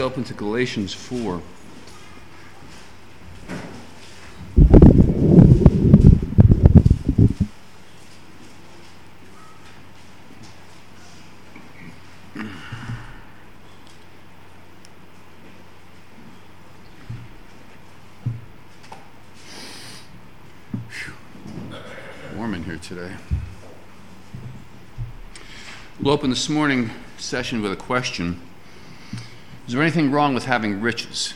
Open to Galatians 4. Warm in here today. We'll open this morning session with a question. Is there anything wrong with having riches?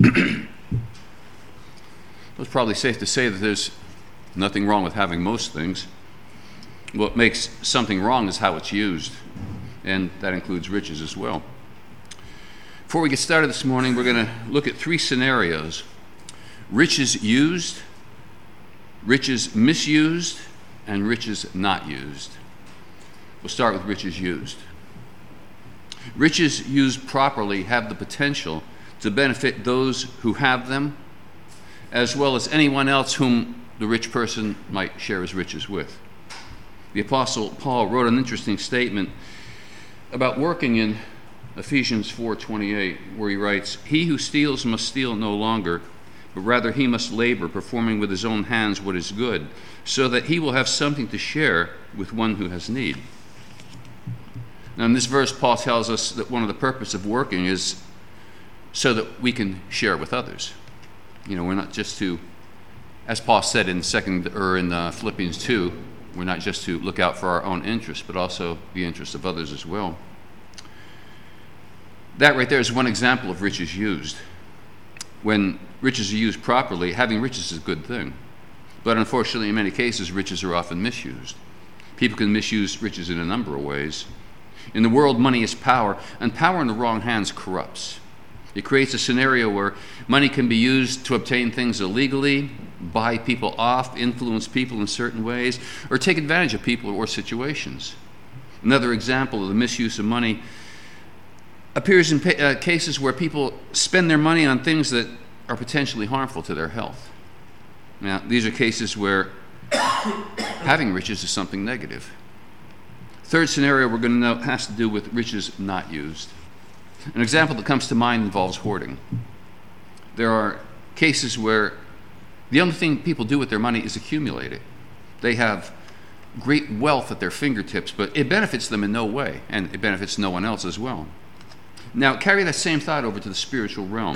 It's probably safe to say that there's nothing wrong with having most things. What makes something wrong is how it's used, and that includes riches as well. Before we get started this morning, we're going to look at three scenarios: riches used, riches misused, and riches not used. We'll start with riches used. Riches used properly have the potential to benefit those who have them, as well as anyone else whom the rich person might share his riches with. The Apostle Paul wrote an interesting statement about working in Ephesians 4:28, where he writes, "He who steals must steal no longer, but rather he must labor, performing with his own hands what is good, so that he will have something to share with one who has need." Now, in this verse, Paul tells us that one of the purposes of working is so that we can share with others. We're not just to, as Paul said in Philippians 2, we're not just to look out for our own interests, but also the interests of others as well. That right there is one example of riches used. When riches are used properly, having riches is a good thing. But unfortunately, in many cases, riches are often misused. People can misuse riches in a number of ways. In the world, money is power, and power in the wrong hands corrupts. It creates a scenario where money can be used to obtain things illegally, buy people off, influence people in certain ways, or take advantage of people or situations. Another example of the misuse of money appears in cases where people spend their money on things that are potentially harmful to their health. Now, these are cases where having riches is something negative. Third scenario we're going to know has to do with riches not used. An example that comes to mind involves hoarding. There are cases where the only thing people do with their money is accumulate it. They have great wealth at their fingertips, but it benefits them in no way, and it benefits no one else as well. Now, carry that same thought over to the spiritual realm.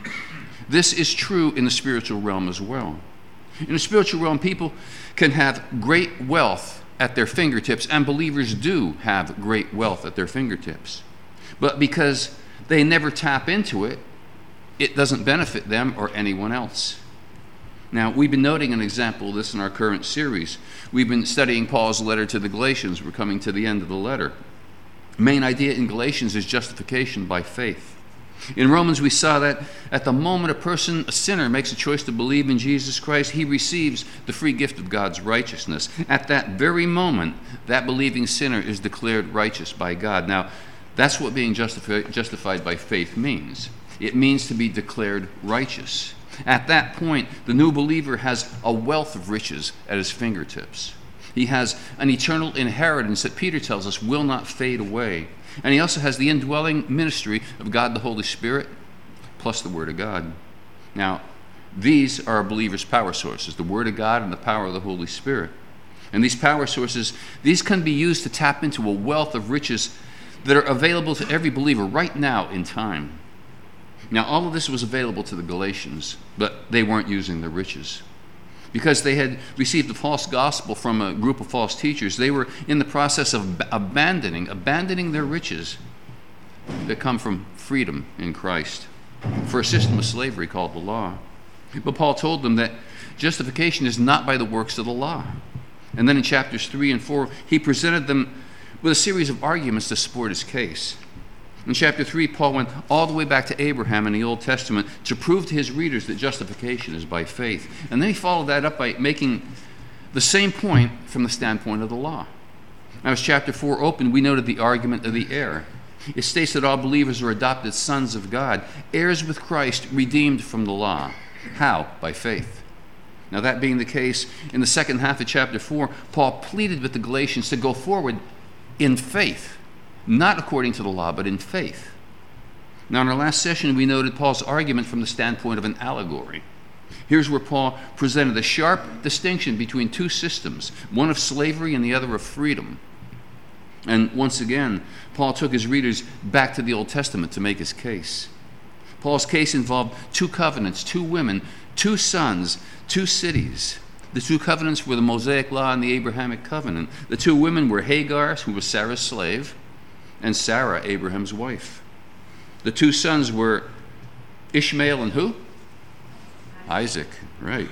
This is true in the spiritual realm as well. In the spiritual realm, people can have great wealth at their fingertips, and believers do have great wealth at their fingertips. But because they never tap into it, it doesn't benefit them or anyone else. Now, we've been noting an example of this in our current series. We've been studying Paul's letter to the Galatians. We're coming to the end of the letter. The main idea in Galatians is justification by faith. In Romans, we saw that at the moment a sinner, makes a choice to believe in Jesus Christ, he receives the free gift of God's righteousness. At that very moment, that believing sinner is declared righteous by God. Now, that's what being justified by faith means. It means to be declared righteous. At that point, the new believer has a wealth of riches at his fingertips. He has an eternal inheritance that Peter tells us will not fade away. And he also has the indwelling ministry of God the Holy Spirit, plus the Word of God. Now, these are a believer's power sources, the Word of God and the power of the Holy Spirit. And these power sources, these can be used to tap into a wealth of riches that are available to every believer right now in time. Now, all of this was available to the Galatians, but they weren't using the riches. Because they had received a false gospel from a group of false teachers, they were in the process of abandoning their riches that come from freedom in Christ for a system of slavery called the law. But Paul told them that justification is not by the works of the law. And then in chapters 3 and 4, he presented them with a series of arguments to support his case. In chapter 3, Paul went all the way back to Abraham in the Old Testament to prove to his readers that justification is by faith. And then he followed that up by making the same point from the standpoint of the law. Now, as chapter 4 opened, we noted the argument of the heir. It states that all believers are adopted sons of God, heirs with Christ, redeemed from the law. How? By faith. Now, that being the case, in the second half of chapter 4, Paul pleaded with the Galatians to go forward in faith, not according to the law, but in faith. Now, in our last session, we noted Paul's argument from the standpoint of an allegory. Here's where Paul presented a sharp distinction between two systems, one of slavery and the other of freedom. And once again, Paul took his readers back to the Old Testament to make his case. Paul's case involved two covenants, two women, two sons, two cities. The two covenants were the Mosaic Law and the Abrahamic covenant. The two women were Hagar, who was Sarah's slave, and Sarah, Abraham's wife. The two sons were Ishmael and who? Isaac, right.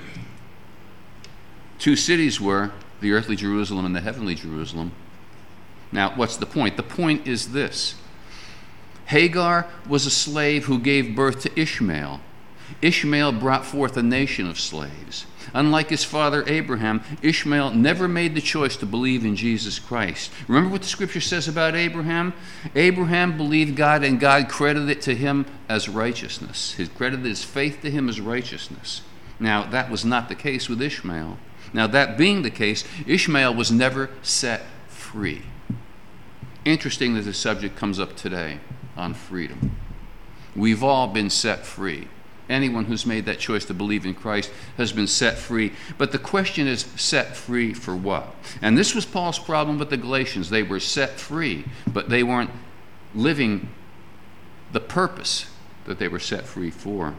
Two cities were the earthly Jerusalem and the heavenly Jerusalem. Now, what's the point? The point is this. Hagar was a slave who gave birth to Ishmael. Ishmael brought forth a nation of slaves. Unlike his father Abraham, Ishmael never made the choice to believe in Jesus Christ. Remember what the scripture says about Abraham? Abraham believed God, and God credited it to him as righteousness. He credited his faith to him as righteousness. Now, that was not the case with Ishmael. Now, that being the case, Ishmael was never set free. Interesting that the subject comes up today on freedom. We've all been set free. Anyone who's made that choice to believe in Christ has been set free. But the question is, set free for what? And this was Paul's problem with the Galatians. They were set free, but they weren't living the purpose that they were set free for.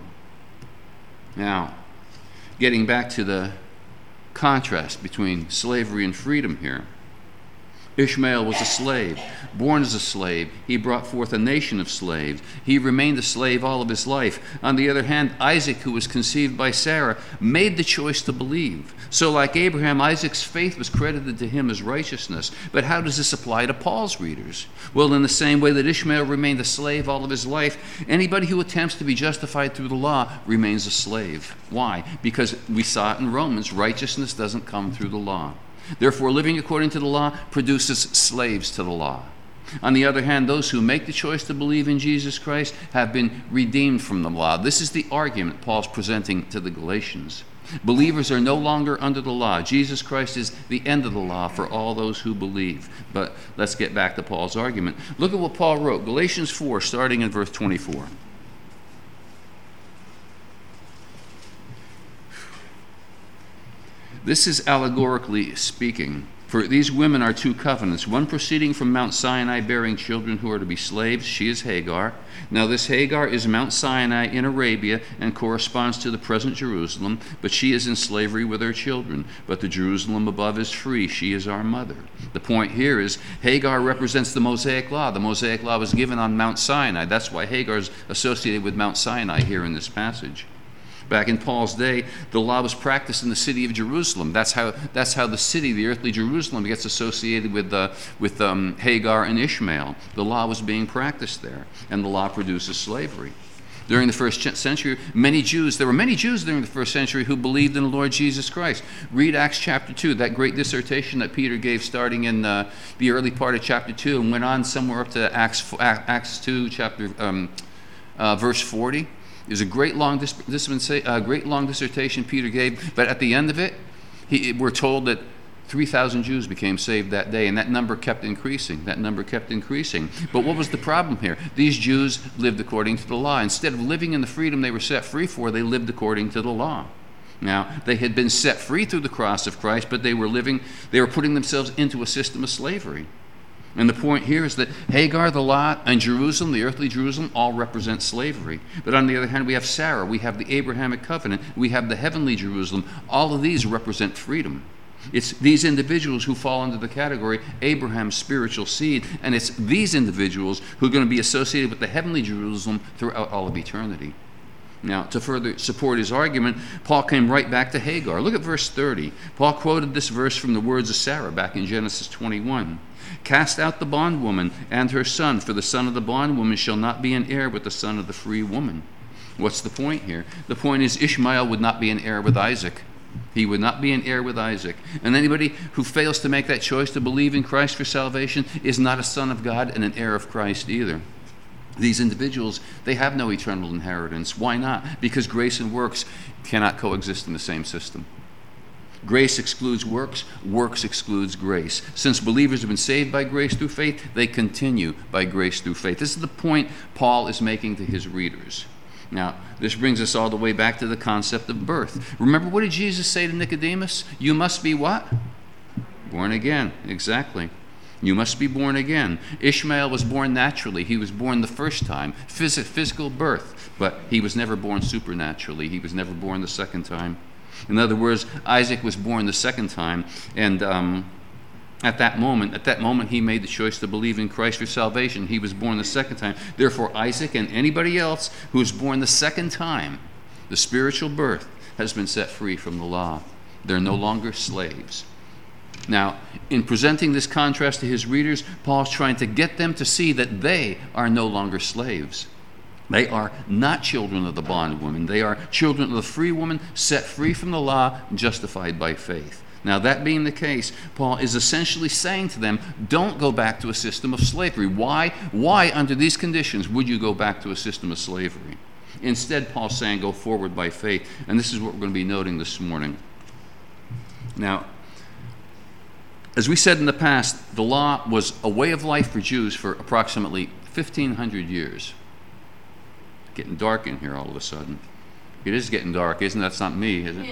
Now, getting back to the contrast between slavery and freedom here. Ishmael was a slave. Born as a slave, he brought forth a nation of slaves. He remained a slave all of his life. On the other hand, Isaac, who was conceived by Sarah, made the choice to believe. So like Abraham, Isaac's faith was credited to him as righteousness. But how does this apply to Paul's readers? Well, in the same way that Ishmael remained a slave all of his life, anybody who attempts to be justified through the law remains a slave. Why? Because we saw it in Romans, righteousness doesn't come through the law. Therefore, living according to the law produces slaves to the law. On the other hand, those who make the choice to believe in Jesus Christ have been redeemed from the law. This is the argument Paul's presenting to the Galatians. Believers are no longer under the law. Jesus Christ is the end of the law for all those who believe. But let's get back to Paul's argument. Look at what Paul wrote, Galatians 4, starting in verse 24. This is allegorically speaking. For these women are two covenants, one proceeding from Mount Sinai bearing children who are to be slaves. She is Hagar. Now this Hagar is Mount Sinai in Arabia and corresponds to the present Jerusalem, but she is in slavery with her children. But the Jerusalem above is free. She is our mother. The point here is Hagar represents the Mosaic Law. The Mosaic Law was given on Mount Sinai. That's why Hagar is associated with Mount Sinai here in this passage. Back in Paul's day, the law was practiced in the city of Jerusalem. That's how the city, the earthly Jerusalem, gets associated with Hagar and Ishmael. The law was being practiced there, and the law produces slavery. During the first century, there were many Jews during the first century who believed in the Lord Jesus Christ. Read Acts chapter 2, that great dissertation that Peter gave starting in the early part of chapter 2 and went on somewhere up to Acts 2, verse 40. It was a great long dissertation Peter gave, but at the end of it, we're told that 3,000 Jews became saved that day, and that number kept increasing. But what was the problem here? These Jews lived according to the law. Instead of living in the freedom they were set free for, they lived according to the law. Now, they had been set free through the cross of Christ, but they were putting themselves into a system of slavery. And the point here is that Hagar, the law, and Jerusalem, the earthly Jerusalem, all represent slavery. But on the other hand, we have Sarah, we have the Abrahamic covenant, we have the heavenly Jerusalem. All of these represent freedom. It's these individuals who fall under the category Abraham's spiritual seed, and it's these individuals who are going to be associated with the heavenly Jerusalem throughout all of eternity. Now, to further support his argument, Paul came right back to Hagar. Look at verse 30. Paul quoted this verse from the words of Sarah back in Genesis 21. Cast out the bondwoman and her son, for the son of the bondwoman shall not be an heir with the son of the free woman. What's the point here? The point is Ishmael would not be an heir with Isaac. He would not be an heir with Isaac. And anybody who fails to make that choice to believe in Christ for salvation is not a son of God and an heir of Christ either. These individuals, they have no eternal inheritance. Why not? Because grace and works cannot coexist in the same system. Grace excludes works. Works excludes grace. Since believers have been saved by grace through faith, they continue by grace through faith. This is the point Paul is making to his readers. Now, this brings us all the way back to the concept of birth. Remember, what did Jesus say to Nicodemus? You must be what? Born again. Exactly. You must be born again. Ishmael was born naturally. He was born the first time, physical birth, but he was never born supernaturally. He was never born the second time. In other words, Isaac was born the second time, and at that moment, he made the choice to believe in Christ for salvation. He was born the second time. Therefore, Isaac and anybody else who is born the second time, the spiritual birth, has been set free from the law. They're no longer slaves. Now, in presenting this contrast to his readers, Paul's trying to get them to see that they are no longer slaves. They are not children of the bondwoman. They are children of the free woman, set free from the law, justified by faith. Now, that being the case, Paul is essentially saying to them, don't go back to a system of slavery. Why, under these conditions, would you go back to a system of slavery? Instead, Paul's saying, go forward by faith. And this is what we're going to be noting this morning. Now, as we said in the past, the law was a way of life for Jews for approximately 1,500 years. Getting dark in here all of a sudden. It is getting dark, isn't it? That's not me, is it?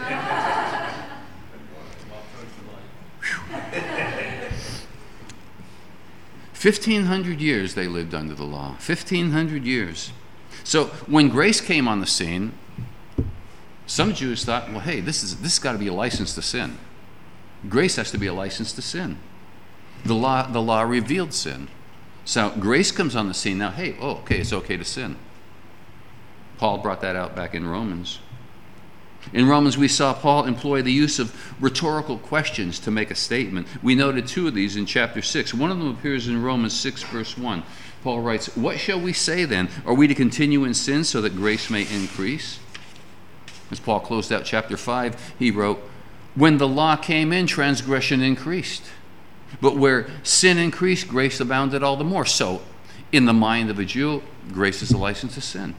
1,500 years they lived under the law. 1,500 years. So when grace came on the scene, some Jews thought, well, hey, this has got to be a license to sin. Grace has to be a license to sin. The law revealed sin. So grace comes on the scene now. Hey, it's okay to sin. Paul brought that out back in Romans. In Romans, we saw Paul employ the use of rhetorical questions to make a statement. We noted two of these in chapter 6. One of them appears in Romans 6, verse 1. Paul writes, what shall we say then? Are we to continue in sin so that grace may increase? As Paul closed out chapter 5, he wrote, when the law came in, transgression increased. But where sin increased, grace abounded all the more. So, in the mind of a Jew, grace is a license to sin.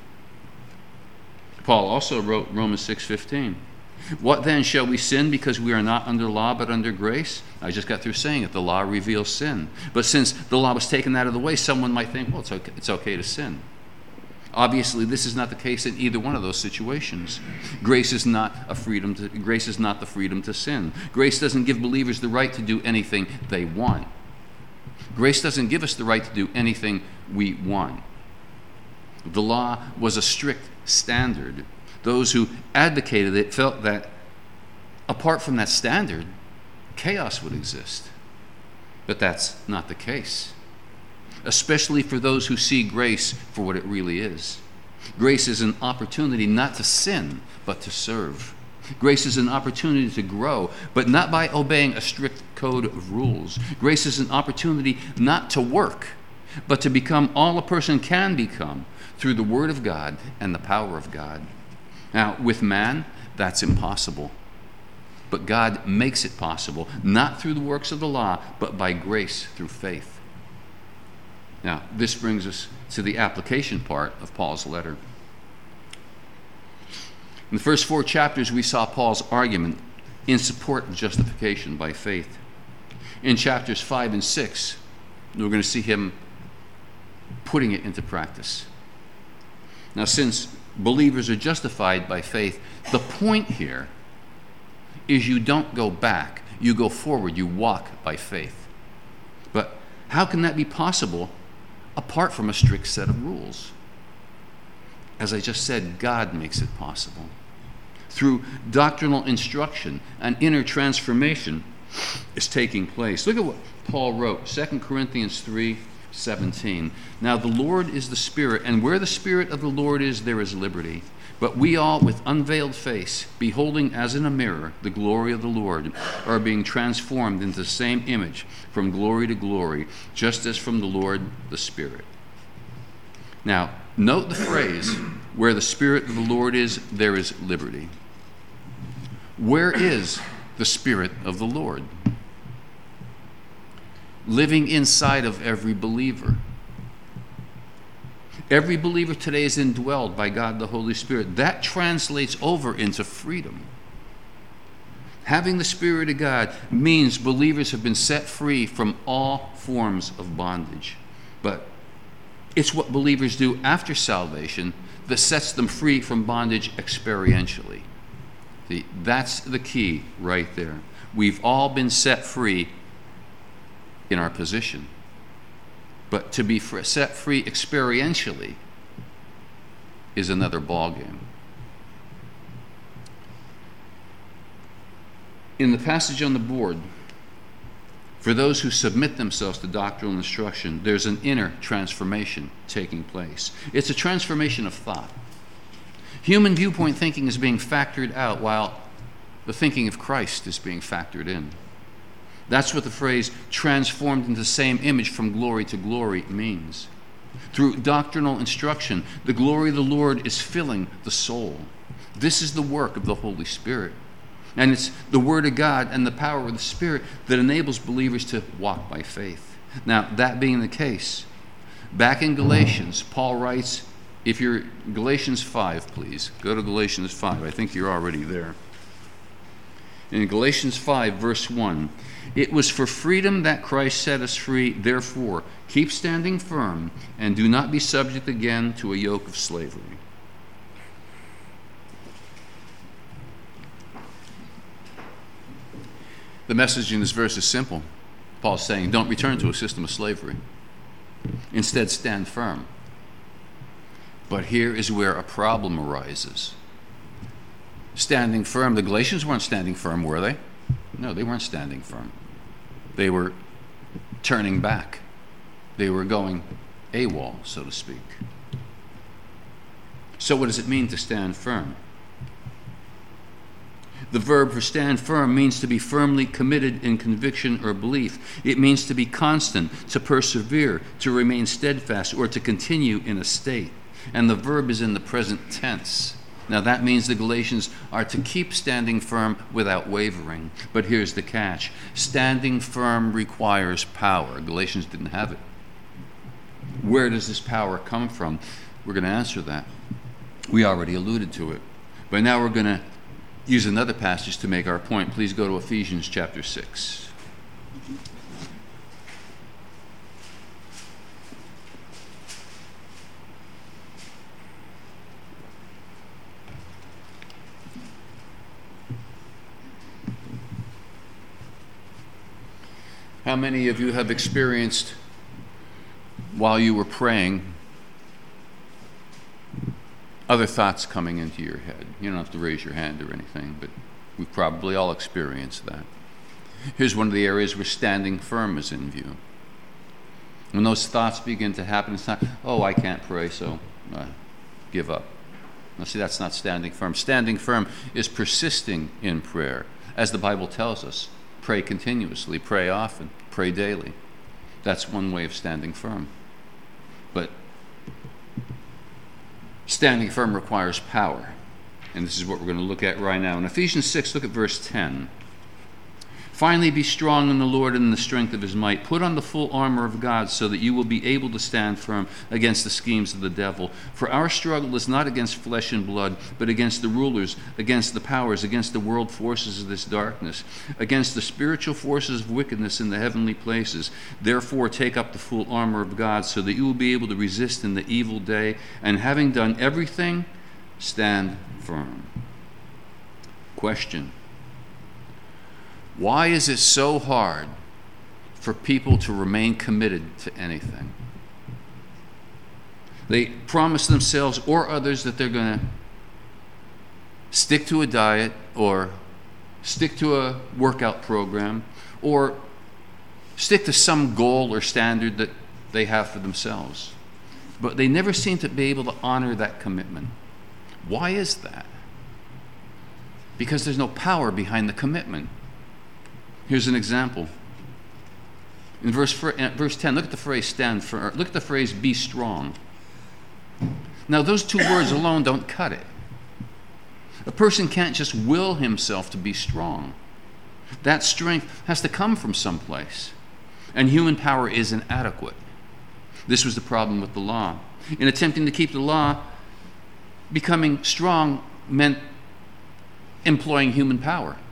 Paul also wrote Romans 6:15. What then, shall we sin because we are not under law but under grace? I just got through saying it. The law reveals sin. But since the law was taken out of the way, someone might think, well, it's okay to sin. Obviously, this is not the case in either one of those situations. Grace is not the freedom to sin. Grace doesn't give believers the right to do anything they want. Grace doesn't give us the right to do anything we want. The law was a strict standard. Those who advocated it felt that apart from that standard, chaos would exist. But that's not the case. Especially for those who see grace for what it really is. Grace is an opportunity not to sin, but to serve. Grace is an opportunity to grow, but not by obeying a strict code of rules. Grace is an opportunity not to work, but to become all a person can become through the Word of God and the power of God. Now, with man, that's impossible. But God makes it possible, not through the works of the law, but by grace through faith. Now, this brings us to the application part of Paul's letter. In the first 4 chapters, we saw Paul's argument in support of justification by faith. In chapters 5 and 6, we're going to see him putting it into practice. Now, since believers are justified by faith, the point here is you don't go back, you go forward, you walk by faith. But how can that be possible apart from a strict set of rules? As I just said, God makes it possible. Through doctrinal instruction, an inner transformation is taking place. Look at what Paul wrote, 2 Corinthians 3:17. Now the Lord is the Spirit, and where the Spirit of the Lord is, there is liberty. But we all, with unveiled face, beholding as in a mirror the glory of the Lord, are being transformed into the same image from glory to glory, just as from the Lord the Spirit. Now, note the phrase, where the Spirit of the Lord is, there is liberty. Where is the Spirit of the Lord? Living inside of every believer. Every believer today is indwelled by God the Holy Spirit. That translates over into freedom. Having the Spirit of God means believers have been set free from all forms of bondage. But it's what believers do after salvation that sets them free from bondage experientially. See, that's the key right there. We've all been set free in our position. But to be set free experientially is another ballgame. In the passage on the board, for those who submit themselves to doctrinal instruction, there's an inner transformation taking place. It's a transformation of thought. Human viewpoint thinking is being factored out while the thinking of Christ is being factored in. That's what the phrase transformed into the same image from glory to glory means. Through doctrinal instruction, the glory of the Lord is filling the soul. This is the work of the Holy Spirit. And it's the Word of God and the power of the Spirit that enables believers to walk by faith. Now, that being the case, back in Galatians, Paul writes, if you're Galatians 5, please, go to Galatians 5. I think you're already there. In Galatians 5, verse 1, it was for freedom that Christ set us free. Therefore, keep standing firm and do not be subject again to a yoke of slavery. The message in this verse is simple. Paul's saying, don't return to a system of slavery. Instead, stand firm. But here is where a problem arises. Standing firm, the Galatians weren't standing firm, were they? No, they weren't standing firm. They were turning back. They were going AWOL, so to speak. So what does it mean to stand firm? The verb for stand firm means to be firmly committed in conviction or belief. It means to be constant, to persevere, to remain steadfast, or to continue in a state. And the verb is in the present tense. Now that means the Galatians are to keep standing firm without wavering. But here's the catch. Standing firm requires power. Galatians didn't have it. Where does this power come from? We're going to answer that. We already alluded to it. But now we're going to use another passage to make our point. Please go to Ephesians chapter 6. How many of you have experienced, while you were praying, other thoughts coming into your head? You don't have to raise your hand or anything, but we've probably all experienced that. Here's one of the areas where standing firm is in view. When those thoughts begin to happen, it's not, oh, I can't pray, so give up. Now, see, that's not standing firm. Standing firm is persisting in prayer. As the Bible tells us, pray continuously, pray often, pray daily. That's one way of standing firm. But standing firm requires power. And this is what we're going to look at right now. In Ephesians 6, look at verse 10. Finally, be strong in the Lord and in the strength of his might. Put on the full armor of God so that you will be able to stand firm against the schemes of the devil. For our struggle is not against flesh and blood, but against the rulers, against the powers, against the world forces of this darkness, against the spiritual forces of wickedness in the heavenly places. Therefore, take up the full armor of God so that you will be able to resist in the evil day, and having done everything, stand firm. Question: why is it so hard for people to remain committed to anything? They promise themselves or others that they're going to stick to a diet or stick to a workout program or stick to some goal or standard that they have for themselves. But they never seem to be able to honor that commitment. Why is that? Because there's no power behind the commitment. Here's an example. In verse 10, look at the phrase stand firm. Look at the phrase be strong. Now, those two words alone don't cut it. A person can't just will himself to be strong. That strength has to come from someplace. And human power is inadequate. This was the problem with the law. In attempting to keep the law, becoming strong meant employing human power.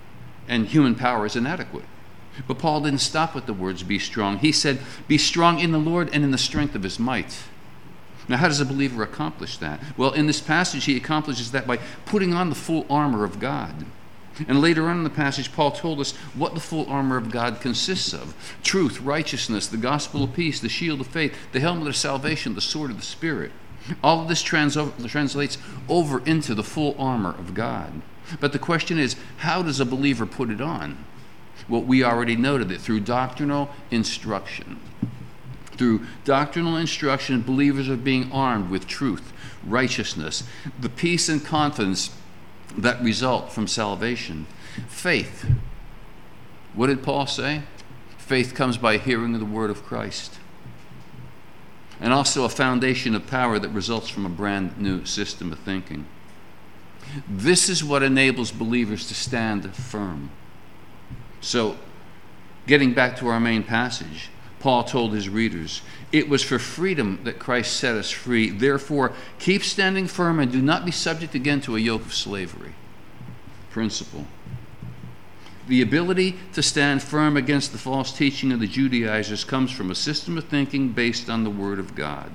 and human power is inadequate. But Paul didn't stop with the words, be strong. He said, be strong in the Lord and in the strength of his might. Now, how does a believer accomplish that? Well, in this passage, he accomplishes that by putting on the full armor of God. And later on in the passage, Paul told us what the full armor of God consists of: truth, righteousness, the gospel of peace, the shield of faith, the helmet of salvation, the sword of the Spirit. All of this translates over into the full armor of God. But the question is, how does a believer put it on? Well, we already noted it through doctrinal instruction. Through doctrinal instruction, believers are being armed with truth, righteousness, the peace and confidence that result from salvation. Faith. What did Paul say? Faith comes by hearing of the word of Christ. And also a foundation of power that results from a brand new system of thinking. This is what enables believers to stand firm. So, getting back to our main passage, Paul told his readers, it was for freedom that Christ set us free. Therefore, keep standing firm and do not be subject again to a yoke of slavery. Principle. The ability to stand firm against the false teaching of the Judaizers comes from a system of thinking based on the Word of God.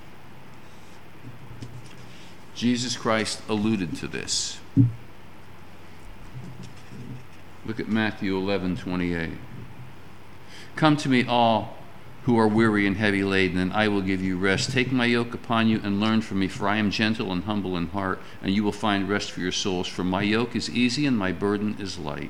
Jesus Christ alluded to this. Look at Matthew 11:28. Come to me, all who are weary and heavy laden, and I will give you rest. Take my yoke upon you and learn from me, for I am gentle and humble in heart, and you will find rest for your souls. For my yoke is easy and my burden is light.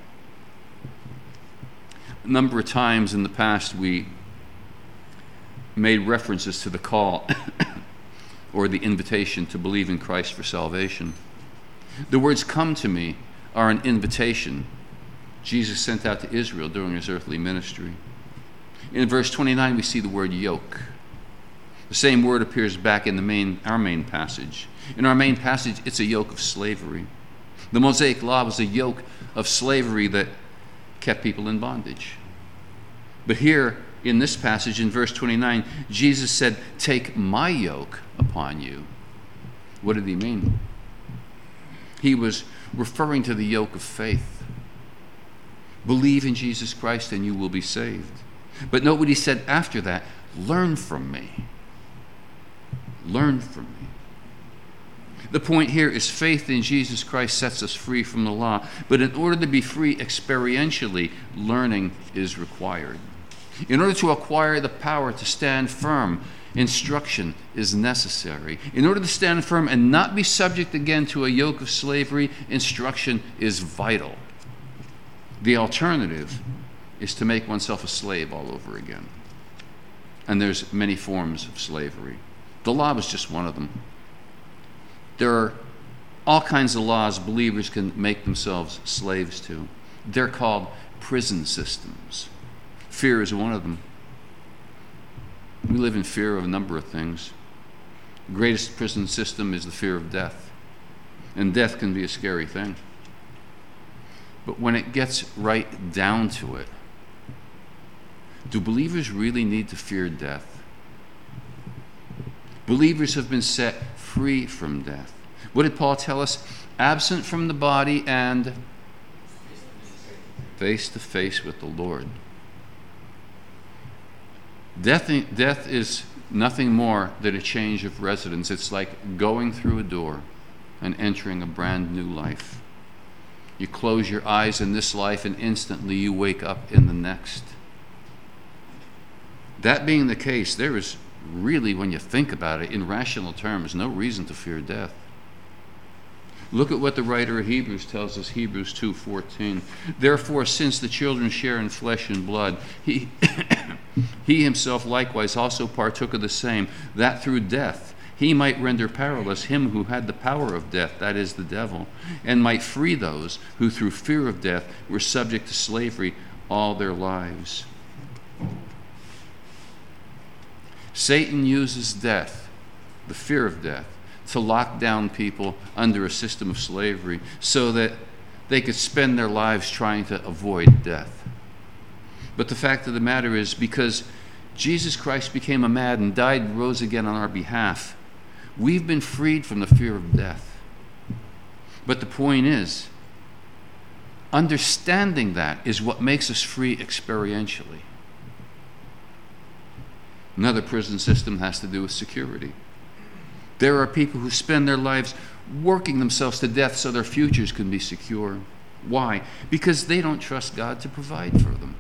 A number of times in the past we made references to the call or the invitation to believe in Christ for salvation. The words "come to me" are an invitation Jesus sent out to Israel during his earthly ministry. In verse 29, we see the word yoke. The same word appears back in our main passage. In our main passage, it's a yoke of slavery. The Mosaic Law was a yoke of slavery that kept people in bondage. But here, in this passage, in verse 29, Jesus said, take my yoke upon you. What did he mean? He was referring to the yoke of faith. Believe in Jesus Christ and you will be saved. But note what he said after that. Learn from me. Learn from me. The point here is faith in Jesus Christ sets us free from the law. But in order to be free experientially, learning is required. In order to acquire the power to stand firm, instruction is necessary. In order to stand firm and not be subject again to a yoke of slavery, instruction is vital. The alternative is to make oneself a slave all over again. And there's many forms of slavery. The law was just one of them. There are all kinds of laws believers can make themselves slaves to. They're called prison systems. Fear is one of them. We live in fear of a number of things. The greatest prison system is the fear of death. And death can be a scary thing. But when it gets right down to it, do believers really need to fear death? Believers have been set free from death. What did Paul tell us? Absent from the body and face to face with the Lord. Death is nothing more than a change of residence. It's like going through a door and entering a brand new life. You close your eyes in this life and instantly you wake up in the next. That being the case, there is really, when you think about it, in rational terms, no reason to fear death. Look at what the writer of Hebrews tells us, Hebrews 2:14. Therefore, since the children share in flesh and blood, he himself likewise also partook of the same, that through death he might render powerless him who had the power of death, that is, the devil, and might free those who through fear of death were subject to slavery all their lives. Satan uses death, the fear of death, to lock down people under a system of slavery so that they could spend their lives trying to avoid death. But the fact of the matter is, because Jesus Christ became a man and died and rose again on our behalf, we've been freed from the fear of death. But the point is, Understanding that is what makes us free experientially. Another prison system has to do with security. There are people who spend their lives working themselves to death so their futures can be secure. Why? Because they don't trust God to provide for them.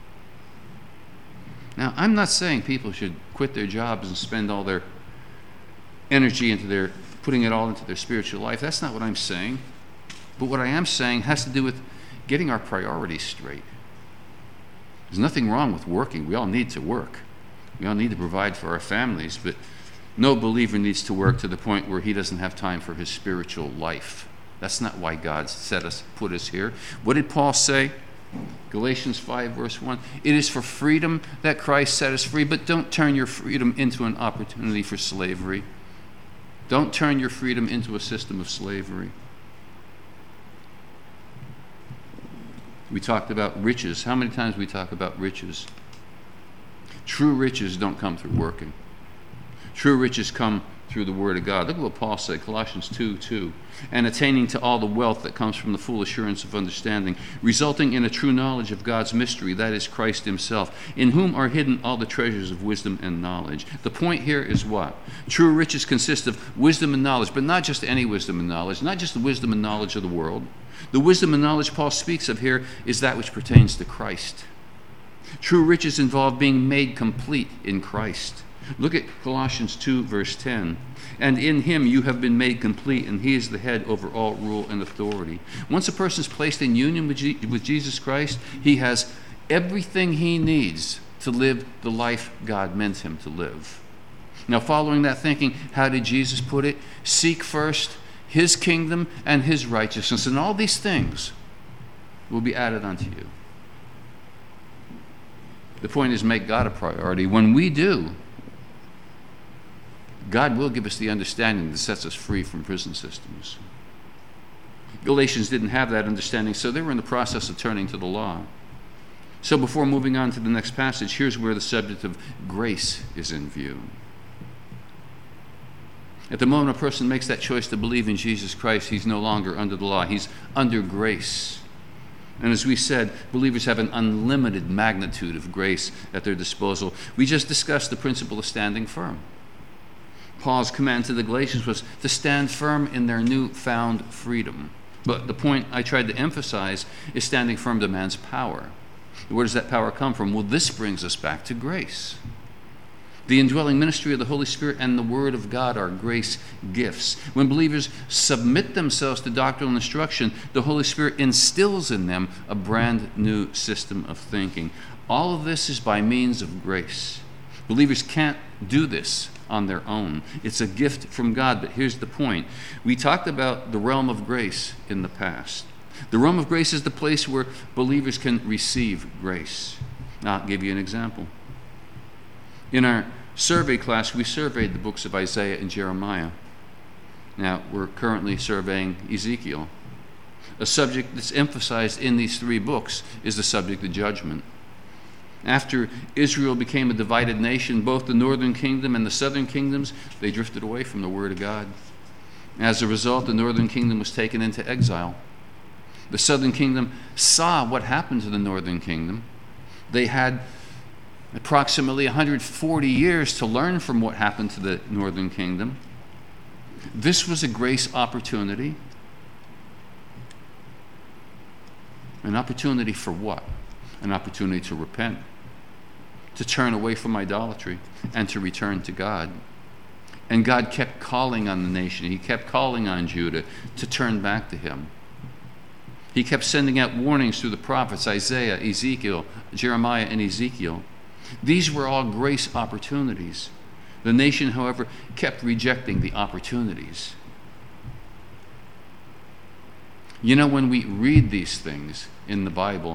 Now, I'm not saying people should quit their jobs and spend all their energy putting it all into their spiritual life. That's not what I'm saying. But what I am saying has to do with getting our priorities straight. There's nothing wrong with working. We all need to work. We all need to provide for our families, but no believer needs to work to the point where he doesn't have time for his spiritual life. That's not why God put us here. What did Paul say? Galatians 5, verse 1. It is for freedom that Christ set us free, but don't turn your freedom into an opportunity for slavery. Don't turn your freedom into a system of slavery. We talked about riches. How many times we talk about riches? True riches don't come through working. True riches come through the Word of God. Look at what Paul said, Colossians 2:2. And attaining to all the wealth that comes from the full assurance of understanding, resulting in a true knowledge of God's mystery, that is Christ himself, in whom are hidden all the treasures of wisdom and knowledge. The point here is what? True riches consist of wisdom and knowledge, but not just any wisdom and knowledge, not just the wisdom and knowledge of the world. The wisdom and knowledge Paul speaks of here is that which pertains to Christ. True riches involve being made complete in Christ. Look at Colossians 2, verse 10. And in him you have been made complete, and he is the head over all rule and authority. Once a person is placed in union with Jesus Christ, he has everything he needs to live the life God meant him to live. Now, following that thinking, how did Jesus put it? Seek first his kingdom and his righteousness, and all these things will be added unto you. The point is, make God a priority. When we do, God will give us the understanding that sets us free from prison systems. Galatians didn't have that understanding, so they were in the process of turning to the law. So before moving on to the next passage, here's where the subject of grace is in view. At the moment a person makes that choice to believe in Jesus Christ, he's no longer under the law. He's under grace. And as we said, believers have an unlimited magnitude of grace at their disposal. We just discussed the principle of standing firm. Paul's command to the Galatians was to stand firm in their newfound freedom. But the point I tried to emphasize is standing firm demands power. Where does that power come from? Well, this brings us back to grace. The indwelling ministry of the Holy Spirit and the Word of God are grace gifts. When believers submit themselves to doctrinal instruction, the Holy Spirit instills in them a brand new system of thinking. All of this is by means of grace. Believers can't do this on their own. It's a gift from God, but here's the point. We talked about the realm of grace in the past. The realm of grace is the place where believers can receive grace. Now, I'll give you an example. In our survey class, we surveyed the books of Isaiah and Jeremiah. Now, we're currently surveying Ezekiel. A subject that's emphasized in these three books is the subject of judgment. After Israel became a divided nation, both the northern kingdom and the southern kingdoms, they drifted away from the Word of God. As a result, the northern kingdom was taken into exile. The southern kingdom saw what happened to the northern kingdom. They had approximately 140 years to learn from what happened to the northern kingdom. This was a grace opportunity. An opportunity for what? An opportunity to repent, to turn away from idolatry, and to return to God. And God kept calling on the nation. He kept calling on Judah to turn back to him. He kept sending out warnings through the prophets, Isaiah, Ezekiel, Jeremiah, and Ezekiel. These were all grace opportunities. The nation, however, kept rejecting the opportunities. You know, when we read these things in the Bible,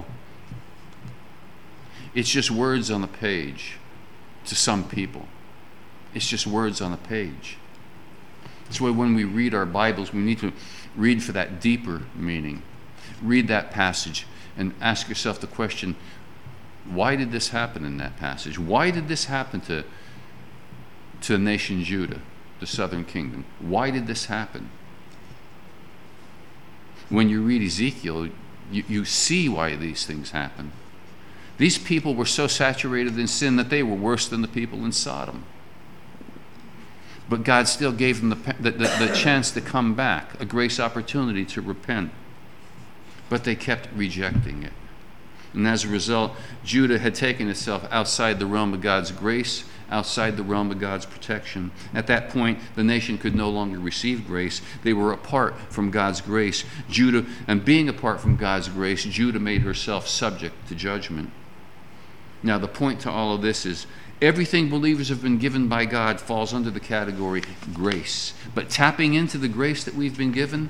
it's just words on the page to some people. It's just words on a page. That's why when we read our Bibles, we need to read for that deeper meaning. Read that passage and ask yourself the question, why did this happen in that passage? Why did this happen to the nation Judah, the southern kingdom? Why did this happen? When you read Ezekiel, You see why these things happen. These people were so saturated in sin that they were worse than the people in Sodom. But God still gave them the chance to come back, a grace opportunity to repent. But they kept rejecting it. And as a result, Judah had taken itself outside the realm of God's grace, outside the realm of God's protection. At that point, the nation could no longer receive grace. They were apart from God's grace. And being apart from God's grace, Judah made herself subject to judgment. Now, the point to all of this is everything believers have been given by God falls under the category grace. But tapping into the grace that we've been given,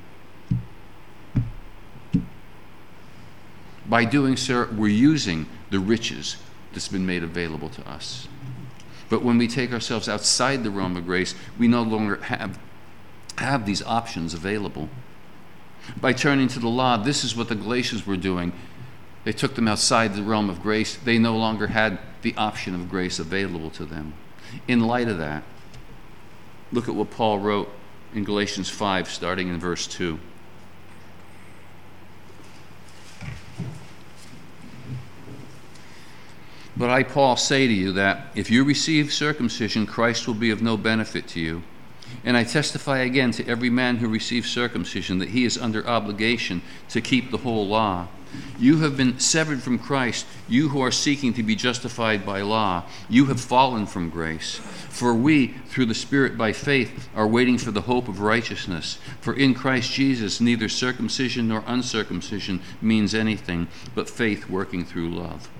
by doing so, we're using the riches that's been made available to us. But when we take ourselves outside the realm of grace, we no longer have these options available. By turning to the law, this is what the Galatians were doing. They took them outside the realm of grace. They no longer had the option of grace available to them. In light of that, look at what Paul wrote in Galatians 5, starting in verse 2. But I, Paul, say to you that if you receive circumcision, Christ will be of no benefit to you. And I testify again to every man who receives circumcision that he is under obligation to keep the whole law. You have been severed from Christ, you who are seeking to be justified by law. You have fallen from grace. For we, through the Spirit by faith, are waiting for the hope of righteousness. For in Christ Jesus, neither circumcision nor uncircumcision means anything, but faith working through love.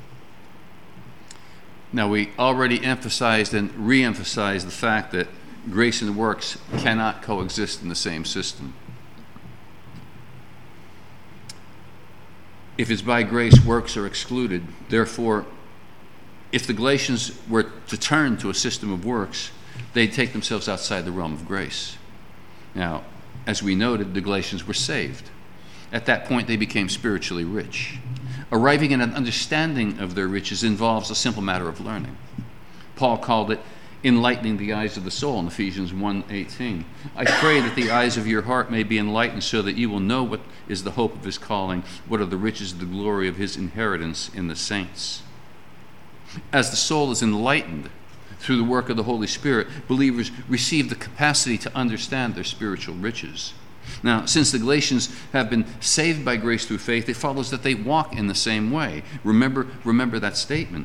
Now, we already emphasized and re-emphasized the fact that grace and works cannot coexist in the same system. If it's by grace, works are excluded. Therefore, if the Galatians were to turn to a system of works, they'd take themselves outside the realm of grace. Now, as we noted, the Galatians were saved. At that point, they became spiritually rich. Arriving at an understanding of their riches involves a simple matter of learning. Paul called it enlightening the eyes of the soul in Ephesians 1:18. I pray that the eyes of your heart may be enlightened so that you will know what is the hope of his calling, what are the riches of the glory of his inheritance in the saints. As the soul is enlightened through the work of the Holy Spirit, believers receive the capacity to understand their spiritual riches. Now, since the Galatians have been saved by grace through faith, it follows that they walk in the same way. Remember that statement.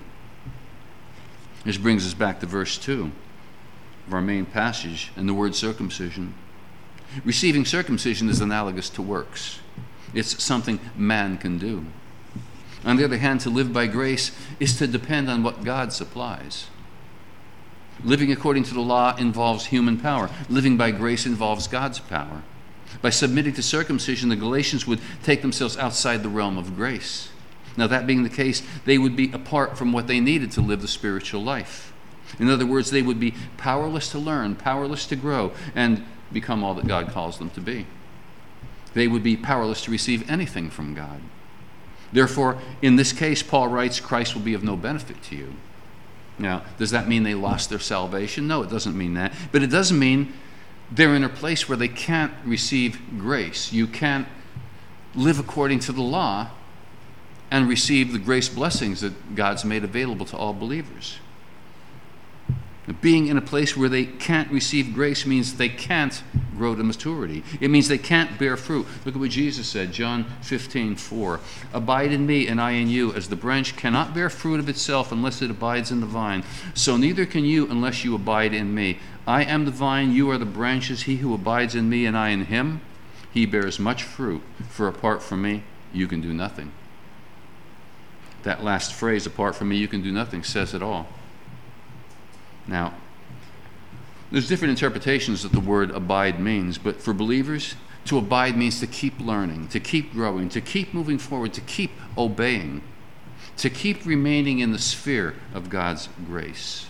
This brings us back to verse 2 of our main passage and the word circumcision. Receiving circumcision is analogous to works. It's something man can do. On the other hand, to live by grace is to depend on what God supplies. Living according to the law involves human power. Living by grace involves God's power. By submitting to circumcision, the Galatians would take themselves outside the realm of grace. Now, that being the case, they would be apart from what they needed to live the spiritual life. In other words, they would be powerless to learn, powerless to grow, and become all that God calls them to be. They would be powerless to receive anything from God. Therefore, in this case, Paul writes, Christ will be of no benefit to you. Now, does that mean they lost their salvation? No, it doesn't mean that. But it does mean they're in a place where they can't receive grace. You can't live according to the law and receive the grace blessings that God's made available to all believers. Being in a place where they can't receive grace means they can't grow to maturity. It means they can't bear fruit. Look at what Jesus said, John 15:4. Abide in me and I in you, as the branch cannot bear fruit of itself unless it abides in the vine. So neither can you unless you abide in me. I am the vine, you are the branches. He who abides in me and I in him, he bears much fruit. For apart from me, you can do nothing. That last phrase, apart from me, you can do nothing, says it all. Now, there's different interpretations that the word abide means, but for believers, to abide means to keep learning, to keep growing, to keep moving forward, to keep obeying, to keep remaining in the sphere of God's grace.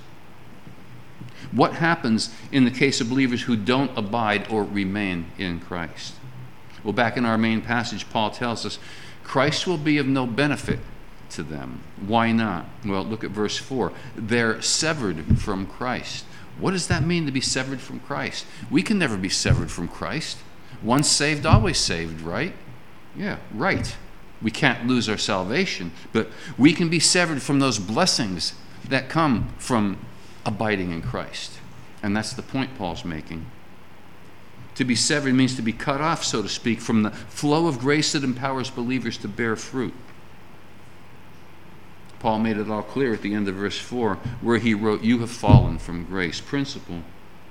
What happens in the case of believers who don't abide or remain in Christ? Well, back in our main passage, Paul tells us, Christ will be of no benefit to them. Why not? Well, look at verse 4. They're severed from Christ. What does that mean to be severed from Christ? We can never be severed from Christ. Once saved, always saved, right? Yeah, right. We can't lose our salvation, but we can be severed from those blessings that come from abiding in Christ. And that's the point Paul's making. To be severed means to be cut off, so to speak, from the flow of grace that empowers believers to bear fruit. Paul made it all clear at the end of verse 4, where he wrote, "You have fallen from grace." Principle.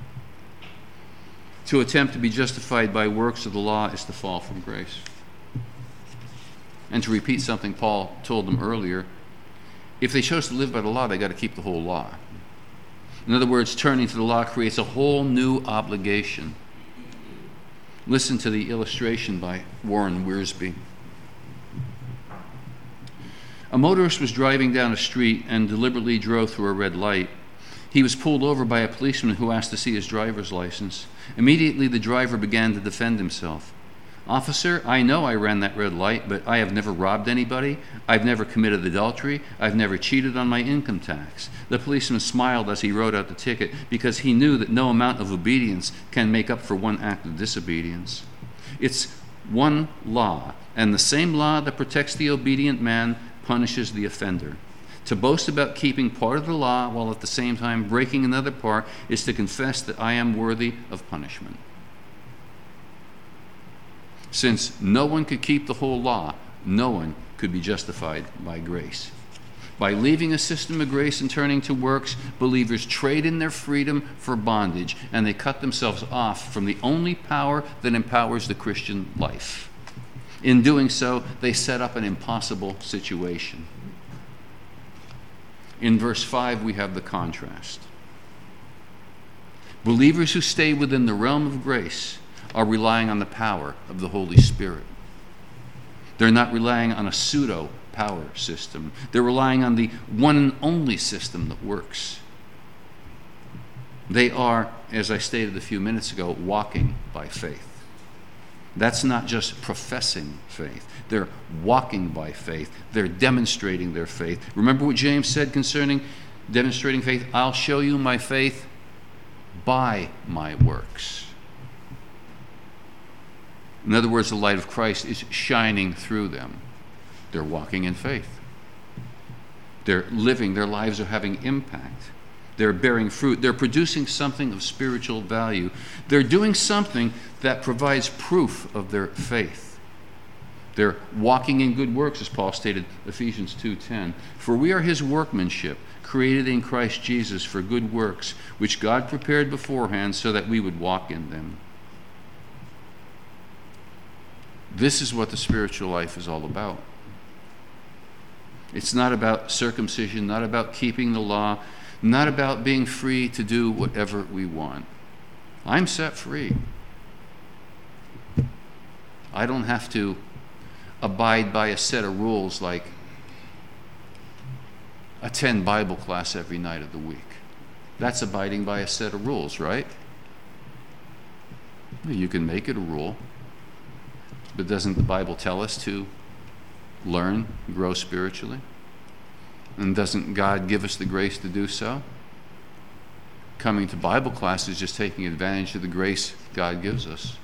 To attempt to be justified by works of the law is to fall from grace. And to repeat something Paul told them earlier, if they chose to live by the law, they got to keep the whole law. In other words, turning to the law creates a whole new obligation. Listen to the illustration by Warren Wiersbe. A motorist was driving down a street and deliberately drove through a red light. He was pulled over by a policeman who asked to see his driver's license. Immediately, the driver began to defend himself. "Officer, I know I ran that red light, but I have never robbed anybody. I've never committed adultery. I've never cheated on my income tax." The policeman smiled as he wrote out the ticket because he knew that no amount of obedience can make up for one act of disobedience. It's one law, and the same law that protects the obedient man punishes the offender. To boast about keeping part of the law while at the same time breaking another part is to confess that I am worthy of punishment. Since no one could keep the whole law, no one could be justified by grace. By leaving a system of grace and turning to works, believers trade in their freedom for bondage, and they cut themselves off from the only power that empowers the Christian life. In doing so, they set up an impossible situation. In verse 5, we have the contrast. Believers who stay within the realm of grace are relying on the power of the Holy Spirit. They're not relying on a pseudo power system. They're relying on the one and only system that works. They are, as I stated a few minutes ago, walking by faith. That's not just professing faith. They're walking by faith. They're demonstrating their faith. Remember what James said concerning demonstrating faith? I'll show you my faith by my works. In other words, the light of Christ is shining through them. They're walking in faith. They're living, their lives are having impact. They're bearing fruit. They're producing something of spiritual value. They're doing something that provides proof of their faith. They're walking in good works, as Paul stated, Ephesians 2:10. For we are his workmanship, created in Christ Jesus for good works, which God prepared beforehand so that we would walk in them. This is what the spiritual life is all about. It's not about circumcision, not about keeping the law, not about being free to do whatever we want. I'm set free. I don't have to abide by a set of rules like attend Bible class every night of the week. That's abiding by a set of rules, right? You can make it a rule, but doesn't the Bible tell us to learn, grow spiritually? And doesn't God give us the grace to do so? Coming to Bible class is just taking advantage of the grace God gives us.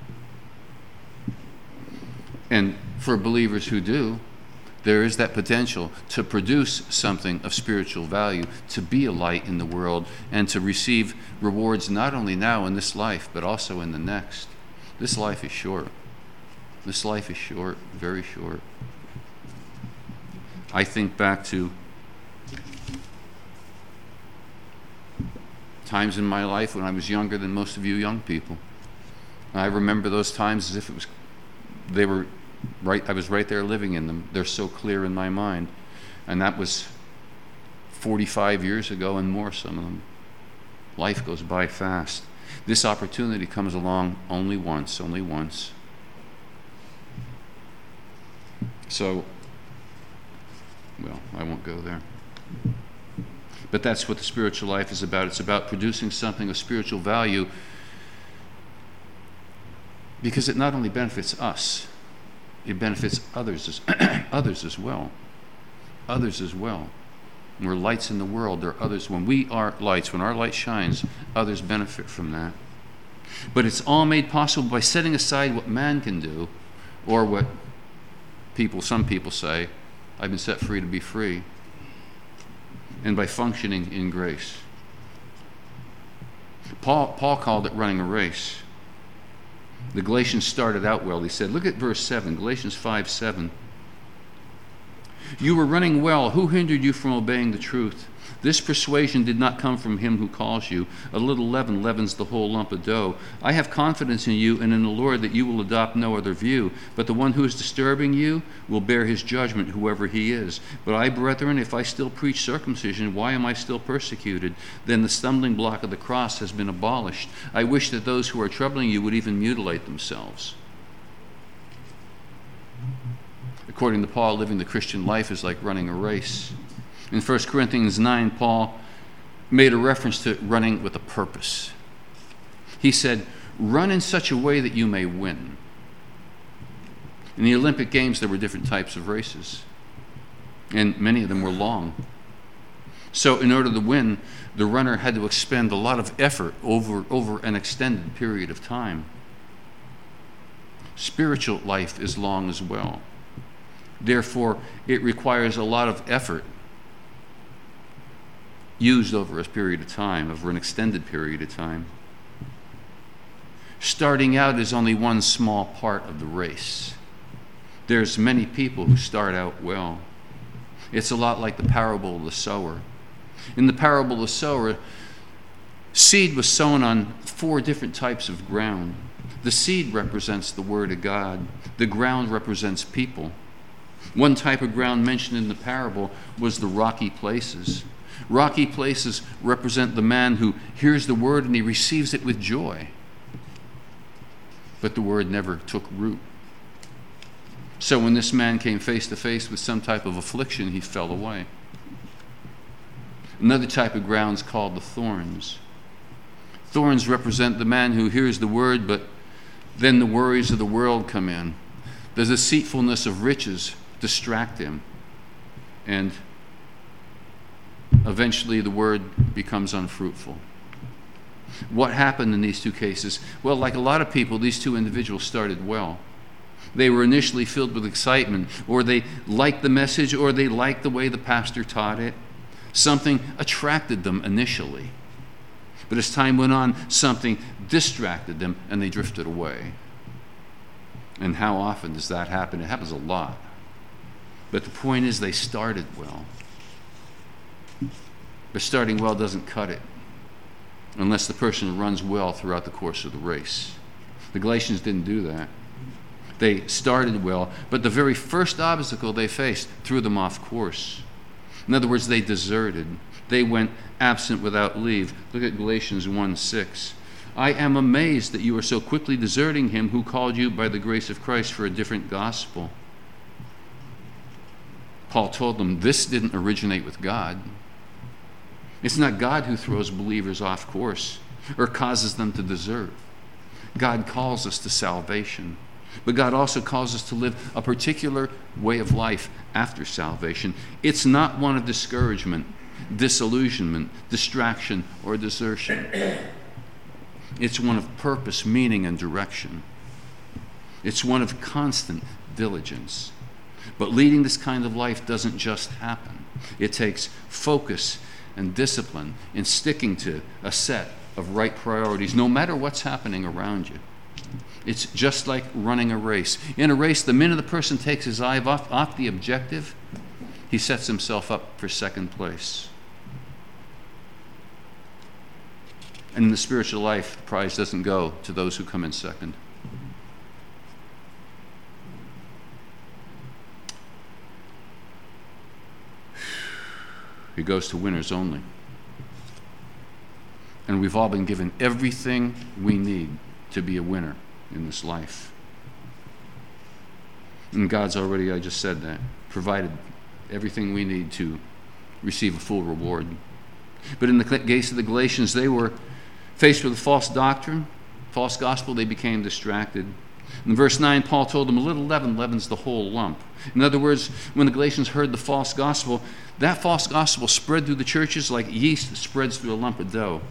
And for believers who do, there is that potential to produce something of spiritual value, to be a light in the world, and to receive rewards not only now in this life, but also in the next. This life is short. This life is short, very short. I think back to times in my life when I was younger than most of you young people. I remember those times as if they were right. I was right there living in them. They're so clear in my mind. And that was 45 years ago and more, some of them. Life goes by fast. This opportunity comes along only once. So, well, I won't go there. But that's what the spiritual life is about. It's about producing something of spiritual value because it not only benefits us, it benefits others as well. Others as well. When we're lights in the world, there are others. When we are lights, when our light shines, others benefit from that. But it's all made possible by setting aside what man can do or what some people say, I've been set free to be free, and by functioning in grace. Paul called it running a race. The Galatians started out well. He said, look at verse 7, Galatians 5:7. You were running well. Who hindered you from obeying the truth? This persuasion did not come from him who calls you. A little leaven leavens the whole lump of dough. I have confidence in you and in the Lord that you will adopt no other view. But the one who is disturbing you will bear his judgment, whoever he is. But I, brethren, if I still preach circumcision, why am I still persecuted? Then the stumbling block of the cross has been abolished. I wish that those who are troubling you would even mutilate themselves. According to Paul, living the Christian life is like running a race. In 1 Corinthians 9, Paul made a reference to running with a purpose. He said, run in such a way that you may win. In the Olympic Games, there were different types of races, and many of them were long. So in order to win, the runner had to expend a lot of effort over an extended period of time. Spiritual life is long as well. Therefore, it requires a lot of effort used over a period of time, over an extended period of time. Starting out is only one small part of the race. There's many people who start out well. It's a lot like the parable of the sower. In the parable of the sower, seed was sown on 4 different types of ground. The seed represents the Word of God. The ground represents people. One type of ground mentioned in the parable was the rocky places. Rocky places represent the man who hears the word and he receives it with joy. But the word never took root. So when this man came face to face with some type of affliction, he fell away. Another type of ground is called the thorns. Thorns represent the man who hears the word, but then the worries of the world come in. The deceitfulness of riches distract him, and eventually the word becomes unfruitful. What happened in these 2 cases? Well, like a lot of people, these 2 individuals started well. They were initially filled with excitement, or they liked the message, or they liked the way the pastor taught it. Something attracted them initially. But as time went on, something distracted them and they drifted away. And how often does that happen? It happens a lot. But the point is, they started well. But starting well doesn't cut it unless the person runs well throughout the course of the race. The Galatians didn't do that. They started well, but the very first obstacle they faced threw them off course. In other words, they deserted. They went absent without leave. Look at Galatians 1:6. I am amazed that you are so quickly deserting him who called you by the grace of Christ for a different gospel. Paul told them this didn't originate with God. It's not God who throws believers off course or causes them to desert. God calls us to salvation, but God also calls us to live a particular way of life after salvation. It's not one of discouragement, disillusionment, distraction, or desertion. It's one of purpose, meaning, and direction. It's one of constant diligence. But leading this kind of life doesn't just happen. It takes focus and discipline in sticking to a set of right priorities, no matter what's happening around you. It's just like running a race. In a race, the minute the person takes his eye off the objective, he sets himself up for second place. And in the spiritual life, the prize doesn't go to those who come in second. It goes to winners only. And we've all been given everything we need to be a winner in this life. And God's already, I just said that, provided everything we need to receive a full reward. But in the case of the Galatians, they were faced with a false doctrine, false gospel. They became distracted. In verse 9, Paul told them, a little leaven leavens the whole lump. In other words, when the Galatians heard the false gospel, that false gospel spread through the churches like yeast spreads through a lump of dough.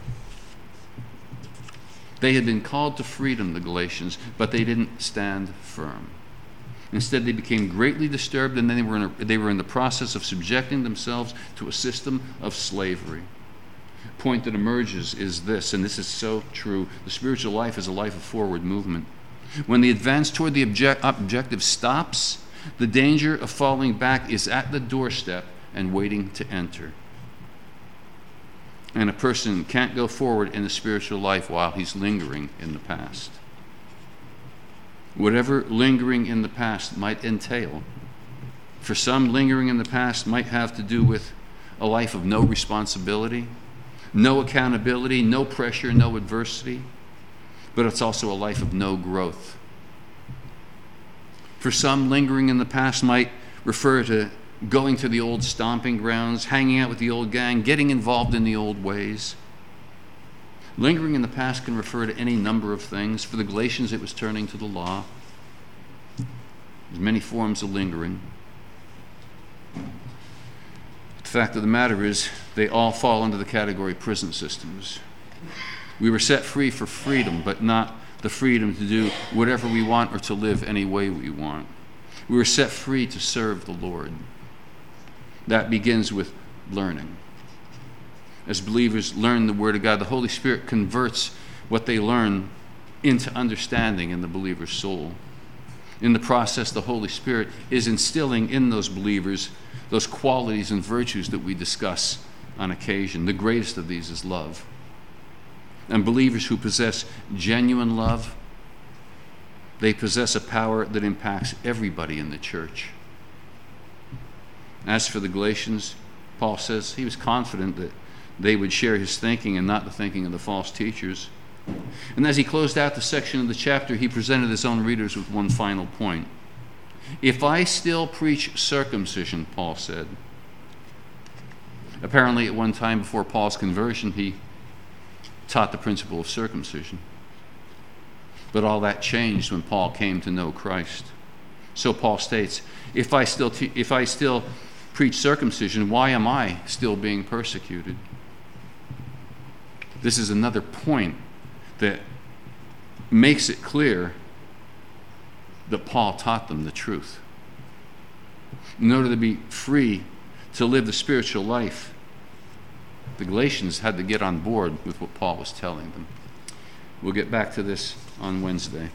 They had been called to freedom, the Galatians, but they didn't stand firm. Instead, they became greatly disturbed, and then they were in the process of subjecting themselves to a system of slavery. The point that emerges is this, and this is so true: the spiritual life is a life of forward movement. When the advance toward the objective stops, the danger of falling back is at the doorstep and waiting to enter. And a person can't go forward in the spiritual life while he's lingering in the past. Whatever lingering in the past might entail. For some, lingering in the past might have to do with a life of no responsibility, no accountability, no pressure, no adversity, but it's also a life of no growth. For some, lingering in the past might refer to going to the old stomping grounds, hanging out with the old gang, getting involved in the old ways. Lingering in the past can refer to any number of things. For the Galatians, it was turning to the law. There's many forms of lingering. The fact of the matter is, they all fall under the category of prison systems. We were set free for freedom, but not the freedom to do whatever we want or to live any way we want. We were set free to serve the Lord. That begins with learning. As believers learn the Word of God, the Holy Spirit converts what they learn into understanding in the believer's soul. In the process, the Holy Spirit is instilling in those believers those qualities and virtues that we discuss on occasion. The greatest of these is love. And believers who possess genuine love, they possess a power that impacts everybody in the church. As for the Galatians, Paul says he was confident that they would share his thinking and not the thinking of the false teachers. And as he closed out the section of the chapter, he presented his own readers with one final point. If I still preach circumcision, Paul said. Apparently at one time before Paul's conversion, he taught the principle of circumcision. But all that changed when Paul came to know Christ. So Paul states, if I still preach circumcision, why am I still being persecuted? This is another point that makes it clear that Paul taught them the truth. In order to be free to live the spiritual life, the Galatians had to get on board with what Paul was telling them. We'll get back to this on Wednesday.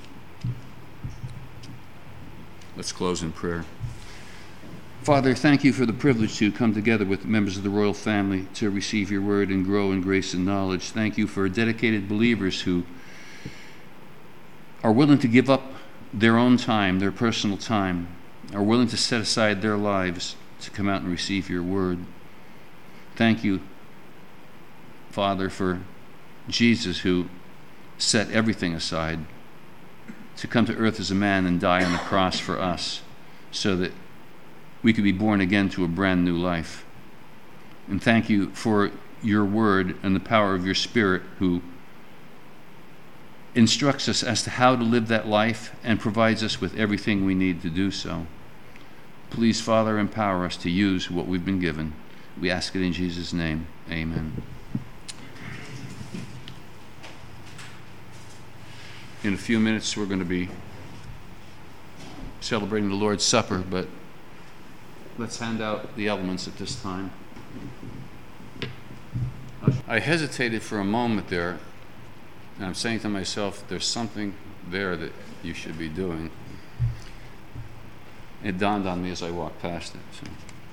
Let's close in prayer. Father, thank you for the privilege to come together with members of the royal family to receive your word and grow in grace and knowledge. Thank you for dedicated believers who are willing to give up their own time, their personal time, are willing to set aside their lives to come out and receive your word. Thank you, Father, for Jesus, who set everything aside to come to earth as a man and die on the cross for us so that we could be born again to a brand new life. And thank you for your word and the power of your Spirit, who instructs us as to how to live that life and provides us with everything we need to do so. Please, Father, empower us to use what we've been given. We ask it in Jesus' name. Amen. In a few minutes, we're going to be celebrating the Lord's Supper, but let's hand out the elements at this time. I hesitated for a moment there, and I'm saying to myself, there's something there that you should be doing. It dawned on me as I walked past it. So.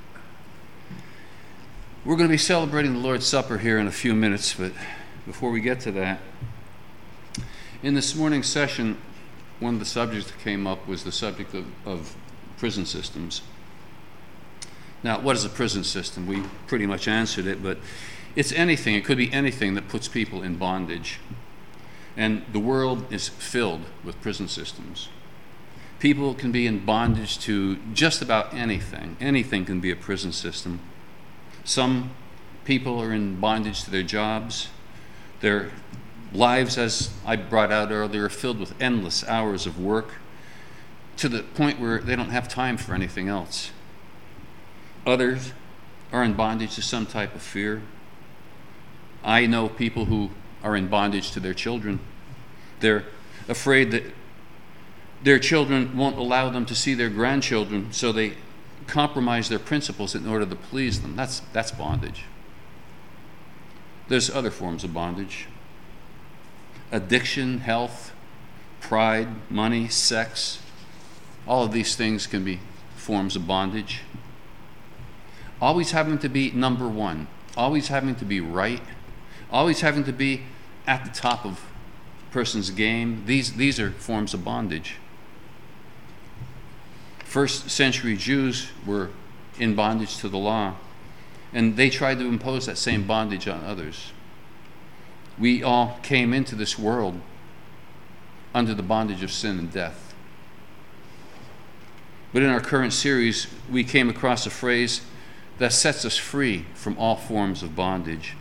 We're going to be celebrating the Lord's Supper here in a few minutes, but before we get to that, in this morning's session, one of the subjects that came up was the subject of prison systems. Now, what is a prison system? We pretty much answered it, but it's anything. It could be anything that puts people in bondage. And the world is filled with prison systems. People can be in bondage to just about anything. Anything can be a prison system. Some people are in bondage to their jobs. Their lives, as I brought out earlier, are filled with endless hours of work to the point where they don't have time for anything else. Others are in bondage to some type of fear. I know people who are in bondage to their children. They're afraid that Their children won't allow them to see their grandchildren, so they compromise their principles in order to please them. That's bondage. There's other forms of bondage. Addiction, health, pride, money, sex. All of these things can be forms of bondage. Always having to be number one. Always having to be right. Always having to be at the top of a person's game. These are forms of bondage. First century Jews were in bondage to the law, and they tried to impose that same bondage on others. We all came into this world under the bondage of sin and death. But in our current series, we came across a phrase that sets us free from all forms of bondage.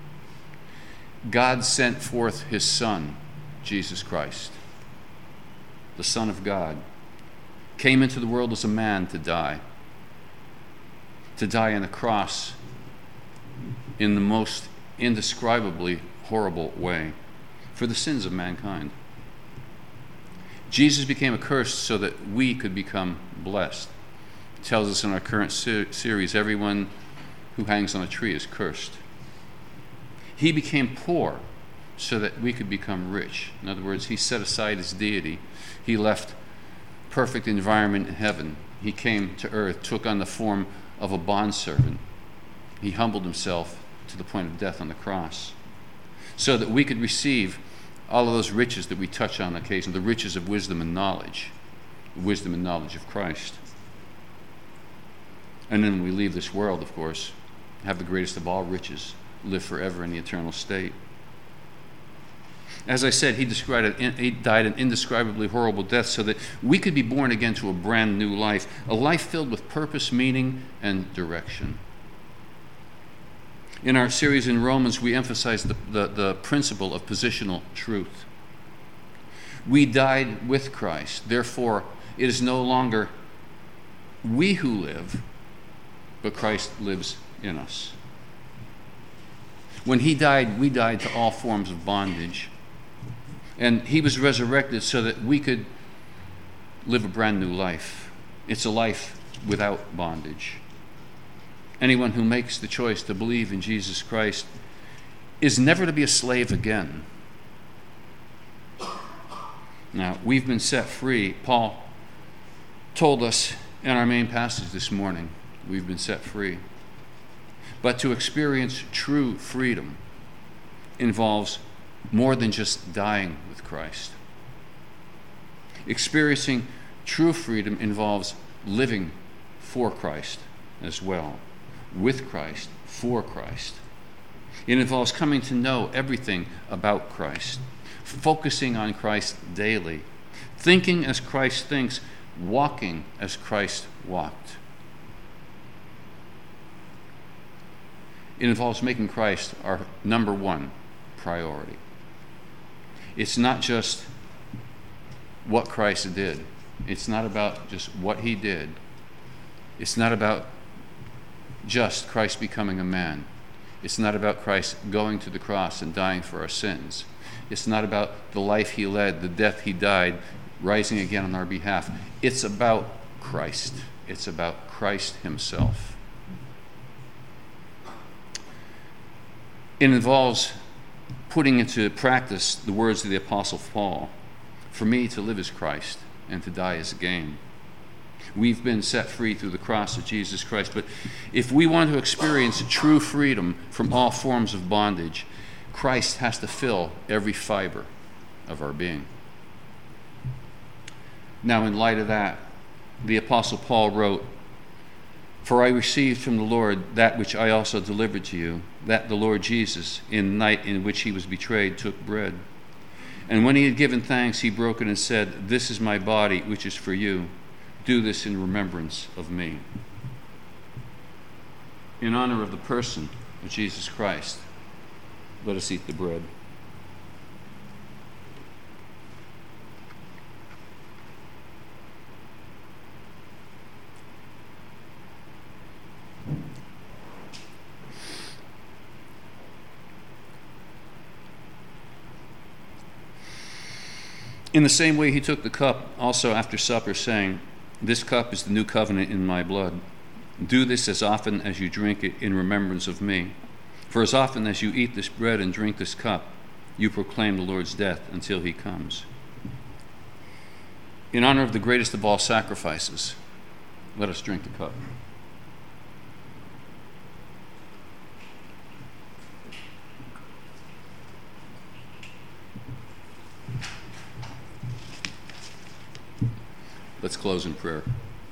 God sent forth his Son, Jesus Christ, the Son of God, came into the world as a man to die on a cross in the most indescribably horrible way for the sins of mankind. Jesus became accursed so that we could become blessed. It tells us in our current series, everyone who hangs on a tree is cursed. He became poor so that we could become rich. In other words, he set aside his deity. He left perfect environment in heaven. He came to earth, took on the form of a bondservant. He humbled himself to the point of death on the cross so that we could receive all of those riches that we touch on occasionally, the riches of wisdom and knowledge, the wisdom and knowledge of Christ. And then when we leave this world, of course, have the greatest of all riches, live forever in the eternal state. As I said, he died an indescribably horrible death so that we could be born again to a brand new life, a life filled with purpose, meaning, and direction. In our series in Romans, we emphasize the principle of positional truth. We died with Christ. Therefore, it is no longer we who live, but Christ lives in us. When he died, we died to all forms of bondage. And he was resurrected so that we could live a brand new life. It's a life without bondage. Anyone who makes the choice to believe in Jesus Christ is never to be a slave again. Now, we've been set free. Paul told us in our main passage this morning, we've been set free. But to experience true freedom involves more than just dying with Christ. Experiencing true freedom involves living for Christ as well, with Christ, for Christ. It involves coming to know everything about Christ, focusing on Christ daily, thinking as Christ thinks, walking as Christ walked. It involves making Christ our number one priority. It's not just what Christ did. It's not about just what he did. It's not about just Christ becoming a man. It's not about Christ going to the cross and dying for our sins. It's not about the life he led, the death he died, rising again on our behalf. It's about Christ. It's about Christ himself. It involves putting into practice the words of the Apostle Paul. For me, to live is Christ, and to die is gain. We've been set free through the cross of Jesus Christ, but if we want to experience true freedom from all forms of bondage, Christ has to fill every fiber of our being. Now, in light of that, the Apostle Paul wrote, "For I received from the Lord that which I also delivered to you, that the Lord Jesus, in the night in which he was betrayed, took bread. And when he had given thanks, he broke it and said, 'This is my body, which is for you. Do this in remembrance of me.'" In honor of the person of Jesus Christ, let us eat the bread. In the same way, he took the cup also after supper, saying, "This cup is the new covenant in my blood. Do this as often as you drink it in remembrance of me. For as often as you eat this bread and drink this cup, you proclaim the Lord's death until he comes." In honor of the greatest of all sacrifices, let us drink the cup. Let's close in prayer.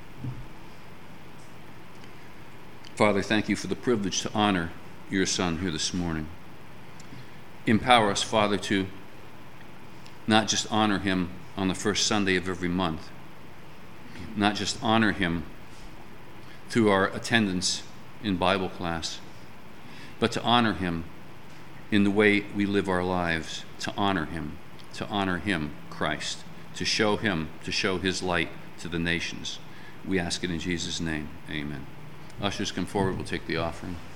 Father, thank you for the privilege to honor your Son here this morning. Empower us, Father, to not just honor him on the first Sunday of every month, not just honor him through our attendance in Bible class, but to honor him in the way we live our lives, to honor him, Christ, to show his light to the nations. We ask it in Jesus' name. Amen. Ushers, come forward. We'll take the offering.